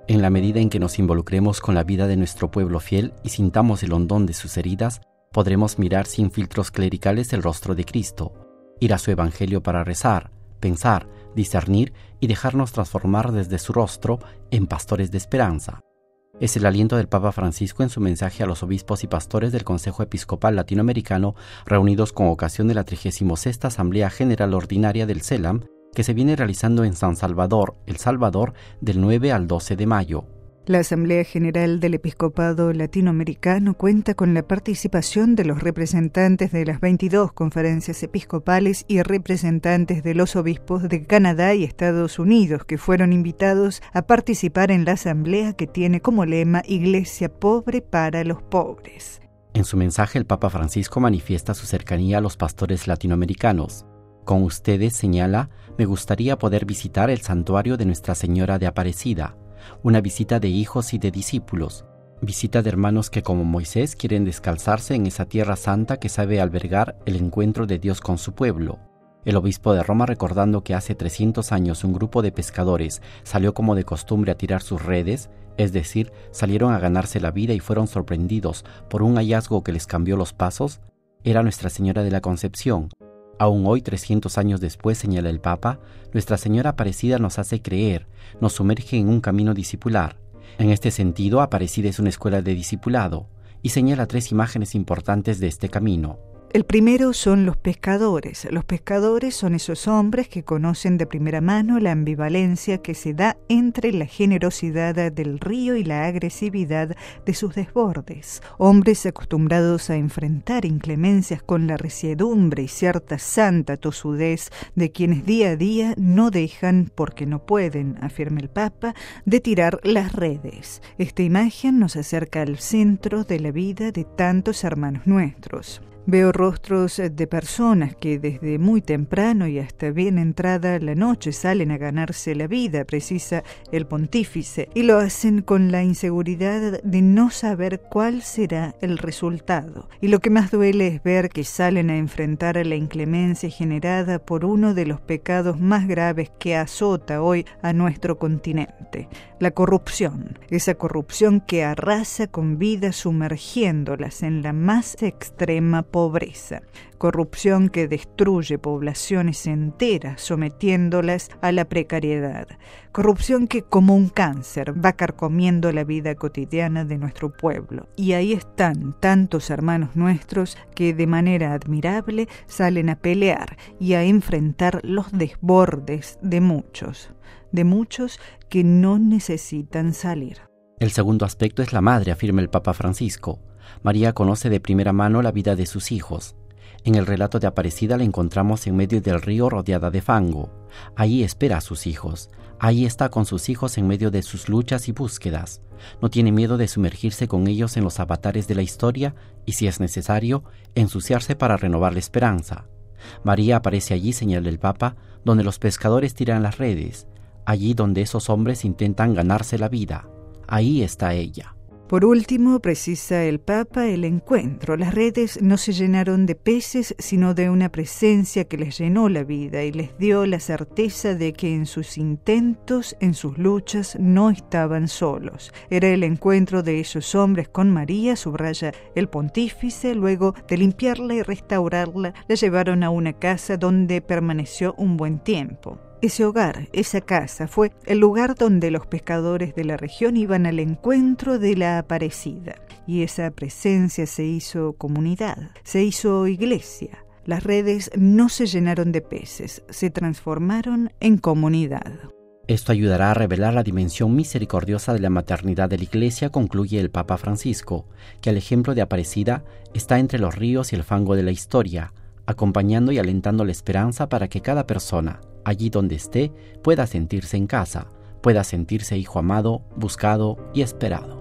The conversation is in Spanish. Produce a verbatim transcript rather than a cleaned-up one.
En la medida en que nos involucremos con la vida de nuestro pueblo fiel y sintamos el hondón de sus heridas, podremos mirar sin filtros clericales el rostro de Cristo, ir a su evangelio para rezar, pensar, discernir y dejarnos transformar desde su rostro en pastores de esperanza. Es el aliento del Papa Francisco en su mensaje a los obispos y pastores del Consejo Episcopal Latinoamericano reunidos con ocasión de la trigésima sexta Asamblea General Ordinaria del CELAM, que se viene realizando en San Salvador, El Salvador, del nueve al doce de mayo. La Asamblea General del Episcopado Latinoamericano cuenta con la participación de los representantes de las veintidós conferencias episcopales y representantes de los obispos de Canadá y Estados Unidos, que fueron invitados a participar en la asamblea que tiene como lema Iglesia pobre para los pobres. En su mensaje, el Papa Francisco manifiesta su cercanía a los pastores latinoamericanos. Con ustedes, señala, me gustaría poder visitar el santuario de Nuestra Señora de Aparecida, una visita de hijos y de discípulos, visita de hermanos que como Moisés quieren descalzarse en esa tierra santa que sabe albergar el encuentro de Dios con su pueblo. El obispo de Roma, recordando que hace trescientos años un grupo de pescadores salió como de costumbre a tirar sus redes, es decir, salieron a ganarse la vida y fueron sorprendidos por un hallazgo que les cambió los pasos, era Nuestra Señora de la Concepción. Aún hoy, trescientos años después, señala el Papa, Nuestra Señora Aparecida nos hace creer, nos sumerge en un camino discipular. En este sentido, Aparecida es una escuela de discipulado y señala tres imágenes importantes de este camino. El primero son los pescadores. Los pescadores son esos hombres que conocen de primera mano la ambivalencia que se da entre la generosidad del río y la agresividad de sus desbordes. Hombres acostumbrados a enfrentar inclemencias con la resiedumbre y cierta santa tosudez de quienes día a día no dejan, porque no pueden, afirma el Papa, de tirar las redes. Esta imagen nos acerca al centro de la vida de tantos hermanos nuestros. Veo rostros de personas que desde muy temprano y hasta bien entrada la noche salen a ganarse la vida, precisa el pontífice, y lo hacen con la inseguridad de no saber cuál será el resultado. Y lo que más duele es ver que salen a enfrentar a la inclemencia generada por uno de los pecados más graves que azota hoy a nuestro continente, la corrupción. Esa corrupción que arrasa con vidas sumergiéndolas en la más extrema pobreza, corrupción que destruye poblaciones enteras sometiéndolas a la precariedad, corrupción que como un cáncer va carcomiendo la vida cotidiana de nuestro pueblo. Y ahí están tantos hermanos nuestros que de manera admirable salen a pelear y a enfrentar los desbordes de muchos, de muchos que no necesitan salir. El segundo aspecto es la madre, afirma el Papa Francisco. María conoce de primera mano la vida de sus hijos. En el relato de Aparecida la encontramos en medio del río rodeada de fango. Allí espera a sus hijos. Allí está con sus hijos en medio de sus luchas y búsquedas. No tiene miedo de sumergirse con ellos en los avatares de la historia y, si es necesario, ensuciarse para renovar la esperanza. María aparece allí, señala el Papa, donde los pescadores tiran las redes, allí donde esos hombres intentan ganarse la vida. Ahí está ella. Por último, precisa el Papa el encuentro. Las redes no se llenaron de peces, sino de una presencia que les llenó la vida y les dio la certeza de que en sus intentos, en sus luchas, no estaban solos. Era el encuentro de esos hombres con María, subraya el pontífice. Luego de limpiarla y restaurarla, la llevaron a una casa donde permaneció un buen tiempo. Ese hogar, esa casa, fue el lugar donde los pescadores de la región iban al encuentro de la Aparecida. Y esa presencia se hizo comunidad, se hizo iglesia. Las redes no se llenaron de peces, se transformaron en comunidad. Esto ayudará a revelar la dimensión misericordiosa de la maternidad de la Iglesia, concluye el Papa Francisco, que al ejemplo de Aparecida está entre los ríos y el fango de la historia, acompañando y alentando la esperanza para que cada persona, allí donde esté, pueda sentirse en casa, pueda sentirse hijo amado, buscado y esperado.